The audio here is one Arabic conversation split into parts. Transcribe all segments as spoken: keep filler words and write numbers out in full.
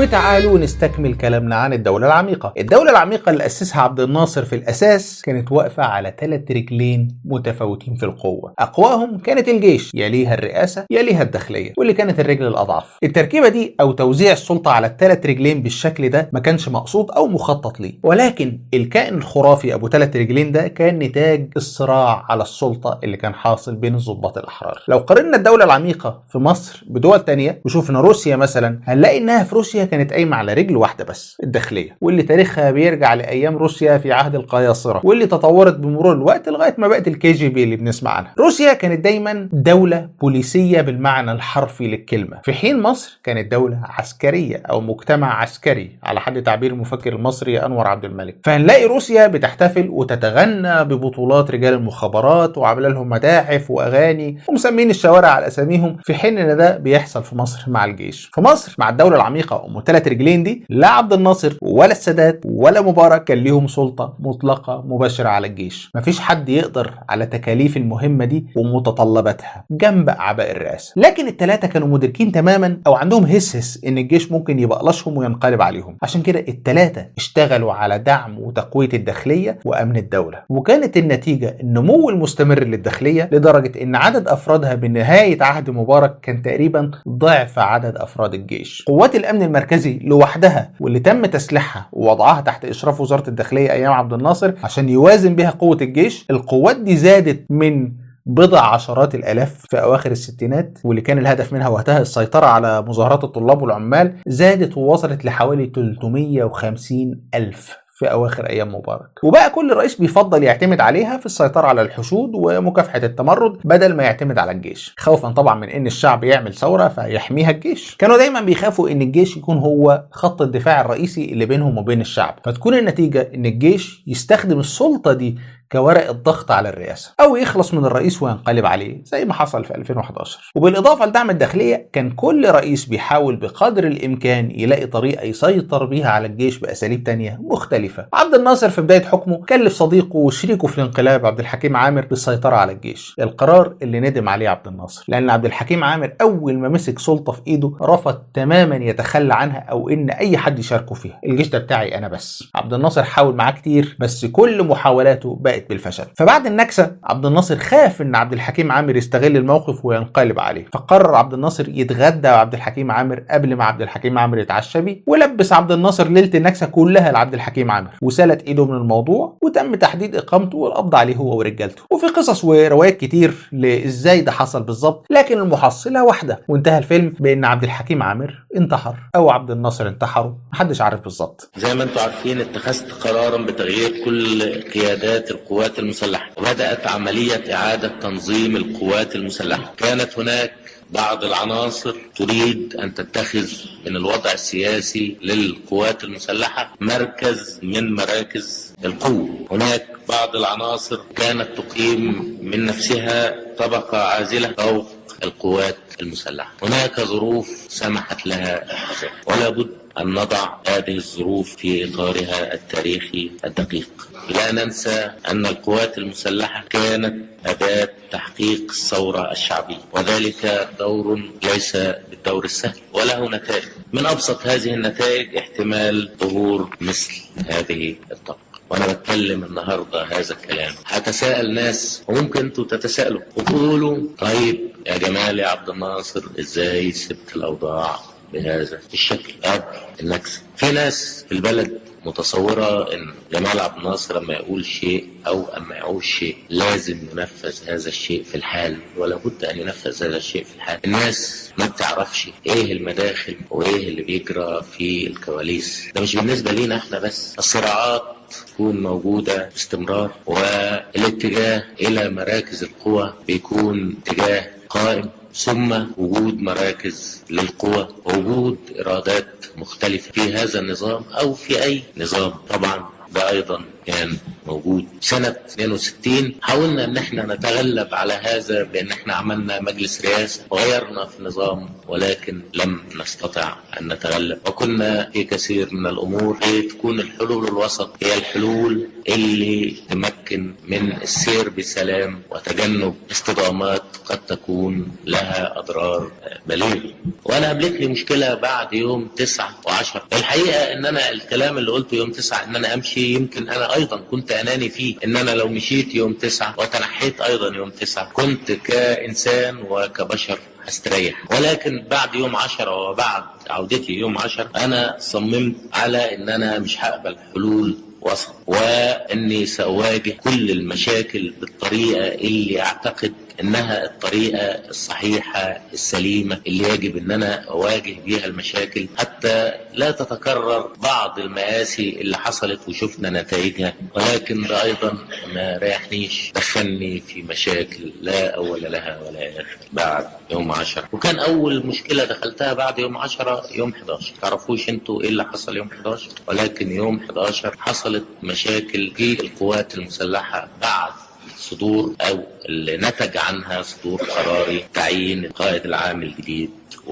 وتعالوا نستكمل كلامنا عن الدولة العميقة. الدولة العميقة اللي أسسها عبد الناصر في الأساس كانت واقفة على ثلاث رجلين متفاوتين في القوة. أقواهم كانت الجيش، يليها الرئاسة، يليها الداخلية، واللي كانت الرجل الأضعف. التركيبة دي أو توزيع السلطة على الثلاث رجلين بالشكل ده ما كانش مقصود أو مخطط ليه، ولكن الكائن الخرافي أبو ثلاث رجلين ده كان نتاج الصراع على السلطة اللي كان حاصل بين الضباط الأحرار. لو قارنا الدولة العميقة في مصر بدول تانية وشوفنا روسيا مثلا، هنلاقي إنها في روسيا كانت قايمة على رجل واحدة بس، الداخلية، واللي تاريخها بيرجع لأيام روسيا في عهد القياصرة، واللي تطورت بمرور الوقت لغاية ما بقت الكي جي بي اللي بنسمع عنها. روسيا كانت دايما دولة بوليسية بالمعنى الحرفي للكلمة، في حين مصر كانت دولة عسكرية أو مجتمع عسكري على حد تعبير المفكر المصري أنور عبد الملك. فهنلاقي روسيا بتحتفل وتتغنى ببطولات رجال المخابرات وعامله لهم متاحف وأغاني ومسمين الشوارع على أساميهم، في حين إن ده بيحصل في مصر مع الجيش. في مصر مع الدولة العميقة أم ثلاث رجلين دي، لا عبد الناصر ولا السادات ولا مبارك كان ليهم سلطة مطلقة مباشرة على الجيش. مفيش حد يقدر على تكاليف المهمة دي ومتطلباتها جنب أعباء الرئاسة، لكن الثلاثة كانوا مدركين تماما أو عندهم هس هس إن الجيش ممكن يبقلشهم وينقلب عليهم. عشان كده الثلاثة اشتغلوا على دعم وتقوية الداخلية وأمن الدولة، وكانت النتيجة النمو المستمر للداخلية لدرجة إن عدد أفرادها بنهاية عهد مبارك كان تقريبا ضعف عدد أفراد الجيش. قوات الأمن المركزي لوحدها واللي تم تسليحها ووضعها تحت إشراف وزارة الداخلية أيام عبد الناصر عشان يوازن بها قوة الجيش، القوات دي زادت من بضع عشرات الآلاف في أواخر الستينات، واللي كان الهدف منها وقتها السيطرة على مظاهرات الطلاب والعمال، زادت ووصلت لحوالي ثلاثمائة وخمسين ألف في أواخر أيام مبارك. وبقى كل رئيس بيفضل يعتمد عليها في السيطرة على الحشود ومكافحة التمرد بدل ما يعتمد على الجيش، خوفا طبعا من إن الشعب يعمل ثورة فيحميها الجيش. كانوا دايما بيخافوا إن الجيش يكون هو خط الدفاع الرئيسي اللي بينهم وبين الشعب، فتكون النتيجة إن الجيش يستخدم السلطة دي كورق الضغط على الرئاسة، أو يخلص من الرئيس وينقلب عليه زي ما حصل في ألفين وأحد عشر. وبالإضافة لدعم الداخلية، كان كل رئيس بيحاول بقدر الإمكان يلاقي طريقة يسيطر بيها على الجيش بأساليب تانية مختلفة. عبد الناصر في بداية حكمه كلف صديقه وشريكه في الانقلاب عبد الحكيم عامر بالسيطرة على الجيش، القرار اللي ندم عليه عبد الناصر، لأن عبد الحكيم عامر أول ما مسك سلطة في إيده رفض تماما يتخلى عنها أو إن أي حد يشاركه فيها. الجيش ده بتاعي أنا بس. عبد الناصر حاول معاه كتير بس كل محاولاته بقت بالفشل. فبعد النكسة عبد الناصر خاف ان عبد الحكيم عامر يستغل الموقف وينقلب عليه، فقرر عبد الناصر يتغدى عبد الحكيم عامر قبل ما عبد الحكيم عامر يتعشى بيه، ولبس عبد الناصر ليلة النكسة كلها لعبد الحكيم عامر وسلت ايده من الموضوع، وتم تحديد اقامته والقبض عليه هو ورجالته. وفي قصص وروايات كتير لازاي ده حصل بالظبط، لكن المحصلة واحدة، وانتهى الفيلم بان عبد الحكيم عامر انتحر او عبد الناصر انتحره، محدش عارف بالظبط. زي ما انتم عارفين اتخذت قرارا بتغيير كل قيادات القوات المسلحة، وبدأت عملية إعادة تنظيم القوات المسلحة. كانت هناك بعض العناصر تريد أن تتخذ من الوضع السياسي للقوات المسلحة مركز من مراكز القوة. هناك بعض العناصر كانت تقيم من نفسها طبقة عازلة فوق القوات المسلحة. هناك ظروف سمحت لها بذلك، ولا بد أن نضع هذه الظروف في إطارها التاريخي الدقيق. لا ننسى أن القوات المسلحة كانت أداة تحقيق الثورة الشعبية، وذلك دور ليس بالدور السهل وله نتائج. من أبسط هذه النتائج احتمال ظهور مثل هذه الطبقة. وانا بتكلم النهارده هذا الكلام هتساءل ناس، وممكن انتوا تتساءلوا وتقولوا طيب يا جمال يا عبد الناصر ازاي سبت الاوضاع بهذا الشكل قبل النكسه؟ في ناس في البلد متصورة ان جمال عبد الناصر لما يقول شيء او اما يقول شيء لازم ينفذ هذا الشيء في الحال، ولا بد ان ينفذ هذا الشيء في الحال. الناس ما بتعرفش ايه المداخل وايه اللي بيجرى في الكواليس. ده مش بالنسبة لينا احنا بس، الصراعات تكون موجودة باستمرار، والاتجاه الى مراكز القوى بيكون اتجاه قائم، ثم وجود مراكز للقوى ووجود إرادات مختلفة في هذا النظام أو في أي نظام. طبعا ده أيضا كان موجود. سنة اثنين وستين حاولنا ان احنا نتغلب على هذا بان احنا عملنا مجلس رئاسة وغيرنا في النظام، ولكن لم نستطع ان نتغلب، وكنا في كثير من الامور تكون الحلول الوسط هي الحلول اللي تمكن من السير بسلام وتجنب اصطدامات قد تكون لها اضرار بليغة. وانا قابلت لي مشكلة بعد يوم تسعة وعشرة. الحقيقة ان انا الكلام اللي قلته يوم تسعة ان انا امشي، يمكن انا ايضا كنت اناني فيه، ان انا لو مشيت يوم تسعة وتنحيت ايضا يوم تسعة كنت كانسان وكبشر استريح. ولكن بعد يوم عشرة وبعد عودتي يوم عشرة انا صممت على ان انا مش هقبل حلول وسط، واني سأواجه كل المشاكل بالطريقة اللي اعتقد انها الطريقة الصحيحة السليمة اللي يجب ان انا اواجه بيها المشاكل حتى لا تتكرر بعض المآسي اللي حصلت وشفنا نتائجها. ولكن ده ايضا ما ريحنيش، دخلني في مشاكل لا اول لها ولا اخر بعد يوم عشرة. وكان اول مشكلة دخلتها بعد يوم عشرة يوم حداشر. تعرفوش انتوا ايه اللي حصل يوم حداشر؟ ولكن يوم حداشر حصلت مشاكل في القوات المسلحة بعد صدور او اللي نتج عنها صدور قراري تعيين القائد العام الجديد،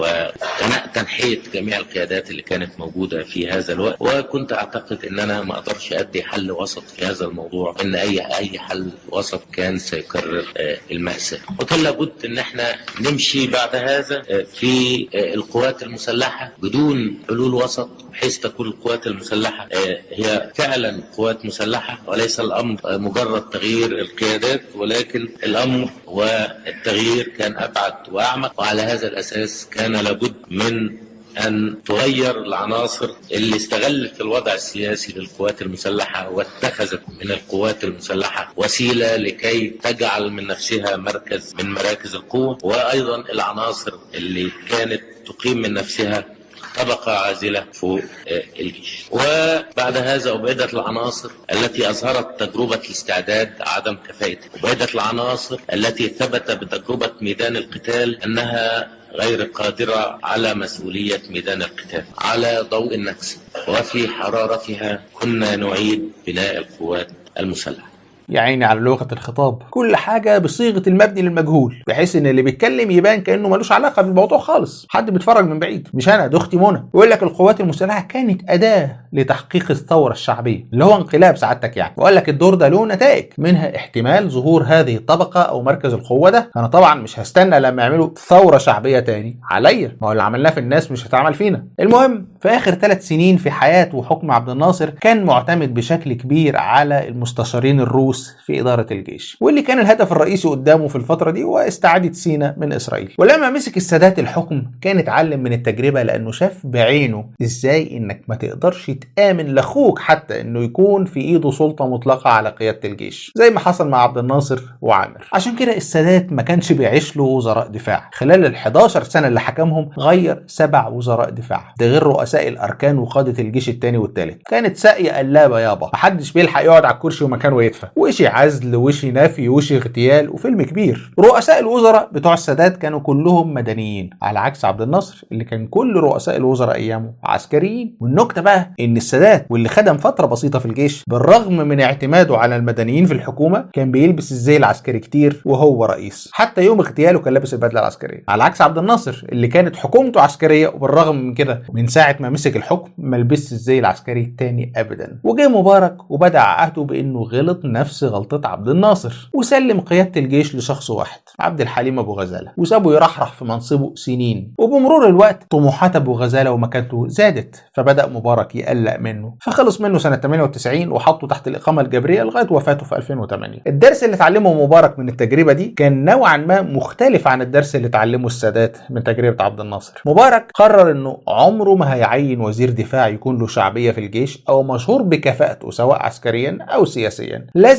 وانا تنحيت جميع القيادات اللي كانت موجوده في هذا الوقت. وكنت اعتقد ان انا ما اقدرش ادي حل وسط في هذا الموضوع، ان اي اي حل وسط كان سيكرر المأساة. وكان لابد ان احنا نمشي بعد هذا في القوات المسلحه بدون حلول وسط، بحيث تكون القوات المسلحه هي فعلا قوات مسلحه وليس الامر مجرد تغيير القيادات، ولكن الامر والتغيير كان ابعد واعمق. وعلى هذا الاساس كان لابد من أن تغير العناصر اللي استغلت الوضع السياسي للقوات المسلحة واتخذت من القوات المسلحة وسيلة لكي تجعل من نفسها مركز من مراكز القوة، وأيضا العناصر اللي كانت تقيم من نفسها طبقة عازلة فوق الجيش. وبعد هذا أبعدت العناصر التي أظهرت تجربة الاستعداد عدم كفاءتها، أبعدت العناصر التي ثبت بتجربة ميدان القتال أنها غير قادرة على مسؤولية ميدان القتال على ضوء النكسة، وفي حرارتها كنا نعيد بناء القوات المسلحة. يعني على لغة الخطاب كل حاجة بصيغة المبني للمجهول، بحيث ان اللي بيتكلم يبان كأنه ملوش علاقة بالموضوع خالص، حد بيتفرج من بعيد. مش انا، ده اختي منى. يقول لك القوات المسلحة كانت أداة لتحقيق الثورة الشعبية اللي هو انقلاب سعادتك يعني، وقال لك الدور ده له نتائج، منها احتمال ظهور هذه الطبقة او مركز القوة ده. انا طبعا مش هستنى لما يعملوا ثورة شعبية تاني عليا، ما هو اللي عملناه في الناس مش هتعمل فينا. المهم في اخر ثلاث سنين في حياة وحكم عبد الناصر كان معتمد بشكل كبير على المستشارين الروس في إدارة الجيش، واللي كان الهدف الرئيسي قدامه في الفترة دي هو استعادة سيناء من إسرائيل. ولما مسك السادات الحكم كان اتعلم من التجربة، لأنه شاف بعينه إزاي إنك ما تقدرش تآمن لأخوك حتى إنه يكون في إيده سلطة مطلقة على قيادة الجيش زي ما حصل مع عبد الناصر وعامر. عشان كده السادات ما كانش بيعيش له وزراء دفاع. خلال ال حداشر سنة اللي حكمهم غير سبع وزراء دفاع، ده غير رؤساء الأركان وقادة الجيش الثاني والثالث. كانت ساقية قلابة يابا، محدش بيلحق يقعد على الكرسي ومكانه يدفى، وشي عزل وشي نفي وشي اغتيال وفيلم كبير. رؤساء الوزراء بتوع السادات كانوا كلهم مدنيين، على عكس عبد الناصر اللي كان كل رؤساء الوزراء ايامه عسكريين. والنكته بقى ان السادات واللي خدم فتره بسيطه في الجيش بالرغم من اعتماده على المدنيين في الحكومه كان بيلبس الزي العسكري كتير وهو رئيس، حتى يوم اغتياله كان لابس البدله العسكريه، على عكس عبد الناصر اللي كانت حكومته عسكريه وبالرغم من كده من ساعه ما مسك الحكم ما لبسش الزي العسكري التاني ابدا. وجه مبارك وبدا عهده بانه غلط نفس غلطه عبد الناصر وسلم قيادة الجيش لشخص واحد، عبد الحليم أبو غزالة، وسابه يرحرح في منصبه سنين. وبمرور الوقت طموحات أبو غزالة ومكانته زادت، فبدأ مبارك يقلق منه، فخلص منه سنة ثمانية وتسعين وحطه تحت الإقامة الجبرية لغاية وفاته في ألفين وثمانية. الدرس اللي اتعلمه مبارك من التجربة دي كان نوعا ما مختلف عن الدرس اللي اتعلمه السادات من تجربة عبد الناصر. مبارك قرر إنه عمره ما هيعين وزير دفاع يكون له شعبية في الجيش أو مشهور بكفاءته سواء عسكريا أو سياسيا، لازم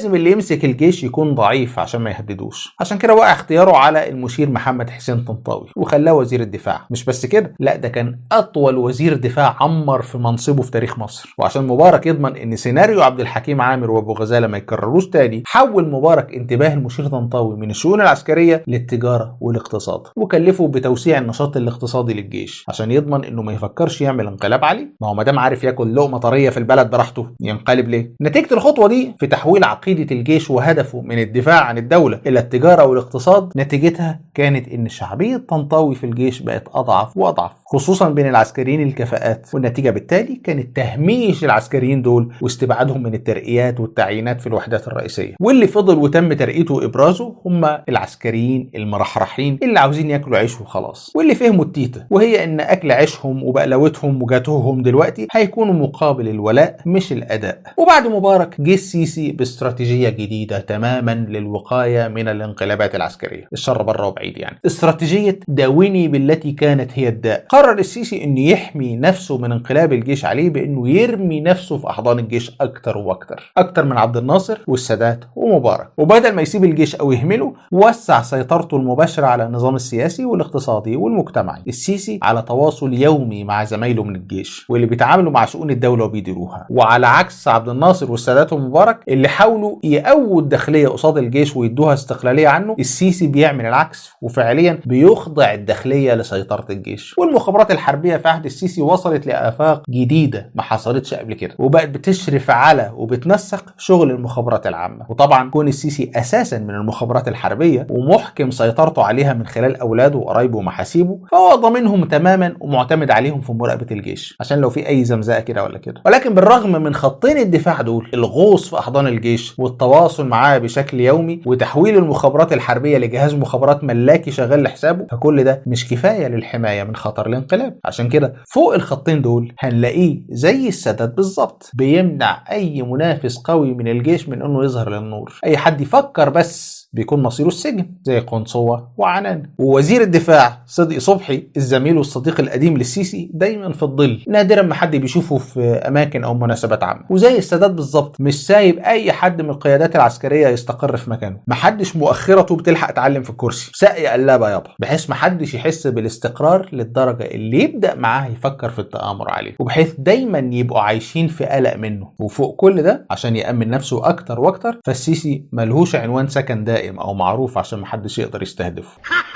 لازم اللي يمسك الجيش يكون ضعيف عشان ما يهددوش. عشان كده وقع اختياره على المشير محمد حسين طنطاوي وخلاه وزير الدفاع. مش بس كده، لا ده كان اطول وزير دفاع عمر في منصبه في تاريخ مصر. وعشان مبارك يضمن ان سيناريو عبد الحكيم عامر وابو غزاله ما يكرروش تاني، حول مبارك انتباه المشير طنطاوي من الشؤون العسكريه للتجاره والاقتصاد، وكلفه بتوسيع النشاط الاقتصادي للجيش عشان يضمن انه ما يفكرش يعمل انقلاب عليه. ما هو ما دام عارف ياكل لقمه طريه في البلد براحته، ينقلب ليه؟ نتيجه الخطوه دي في تحويل عقيده الجيش وهدفه من الدفاع عن الدوله الى التجاره والاقتصاد، نتيجتها كانت ان شعبيه طنطاوي في الجيش بقت اضعف واضعف، خصوصا بين العسكريين الكفاءات. والنتيجه بالتالي كانت تهميش العسكريين دول واستبعادهم من الترقيات والتعيينات في الوحدات الرئيسيه. واللي فضل وتم ترقيته وابرازه هم العسكريين المرحرحين اللي عاوزين ياكلوا عيش وخلاص، واللي فهموا التيته، وهي ان اكل عيشهم وبقلوتهم وجاتوهم دلوقتي هيكونوا مقابل الولاء مش الاداء. وبعد مبارك جه السيسي باستراتيجيه جديده تماما للوقايه من الانقلابات العسكريه، الشر بره وبعيد يعني، استراتيجيه داوني بالتي كانت هي الداء. قرر السيسي انه يحمي نفسه من انقلاب الجيش عليه بانه يرمي نفسه في احضان الجيش اكتر واكتر، اكتر من عبد الناصر والسادات ومبارك. وبدل ما يسيب الجيش او يهمله، وسع سيطرته المباشره على النظام السياسي والاقتصادي والمجتمعي. السيسي على تواصل يومي مع زمايله من الجيش واللي بيتعاملوا مع شؤون الدوله وبيديروها، وعلى عكس عبد الناصر والسادات ومبارك اللي حاولوا يقووا الداخليه قصاد الجيش ويدوها استقلاليه عنه، السيسي بيعمل العكس وفعليا بيخضع الداخليه لسيطره الجيش. والمخابرات الحربيه في عهد السيسي وصلت لآفاق جديده ما حصلتش قبل كده، وبقت بتشرف على وبتنسق شغل المخابرات العامه. وطبعا كون السيسي اساسا من المخابرات الحربيه ومحكم سيطرته عليها من خلال اولاده وقرايبه ومحاسيبه، فهو ضامنهم تماما ومعتمد عليهم في مراقبه الجيش عشان لو في اي زمزقه كده ولا كده. ولكن بالرغم من خطين الدفاع دول، الغوص في احضان الجيش والتواصل معاه بشكل يومي وتحويل المخابرات الحربيه لجهاز مخابرات ملاكي شغال لحسابه، فكل ده مش كفايه للحمايه من خطر الانقلاب. عشان كده فوق الخطين دول هنلاقيه زي السادات بالظبط بيمنع اي منافس قوي من الجيش من انه يظهر للنور. اي حد يفكر بس بيكون مصيره السجن زي قنصوة وعنان. ووزير الدفاع صدقي صبحي الزميل والصديق القديم للسيسي دايما في الظل، نادرا ما حد بيشوفه في اماكن او مناسبات عامه. وزي السادات بالظبط مش سايب اي حد من القيادات العسكريه يستقر في مكانه، محدش مؤخرته بتلحق تعلم في الكرسي، ساقي قلابه يابا، بحيث محدش يحس بالاستقرار للدرجه اللي يبدا معاه يفكر في التآمر عليه، وبحيث دايما يبقوا عايشين في قلق منه. وفوق كل ده عشان يأمن نفسه اكتر واكتر، فالسيسي ملهوش عنوان سكن دائم او معروف عشان محدش يقدر يستهدفه.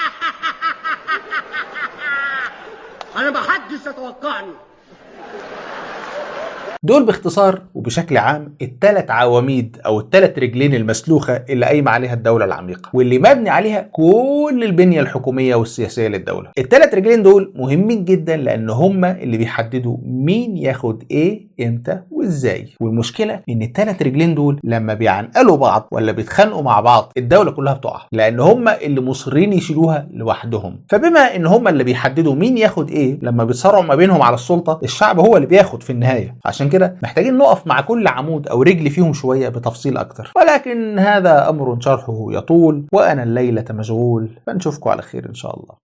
انا محدش يتوقعني. دول باختصار وبشكل عام الثلاث عواميد او الثلاث رجلين المسلوخه اللي قايمه عليها الدوله العميقه، واللي مبني عليها كل البنيه الحكوميه والسياسيه للدوله. الثلاث رجلين دول مهمين جدا لان هم اللي بيحددوا مين ياخد ايه امتى وازاي. والمشكله ان الثلاث رجلين دول لما بيعنقلوا بعض ولا بيتخانقوا مع بعض، الدوله كلها بتقع، لان هم اللي مصرين يشيلوها لوحدهم. فبما ان هم اللي بيحددوا مين ياخد ايه، لما بيتصارعوا ما بينهم على السلطه، الشعب هو اللي بياخد في النهايه. عشان كده محتاجين نقف مع كل عمود او رجل فيهم شويه بتفصيل اكتر، ولكن هذا امر شرحه يطول، وانا الليله مشغول، فنشوفكم على خير ان شاء الله.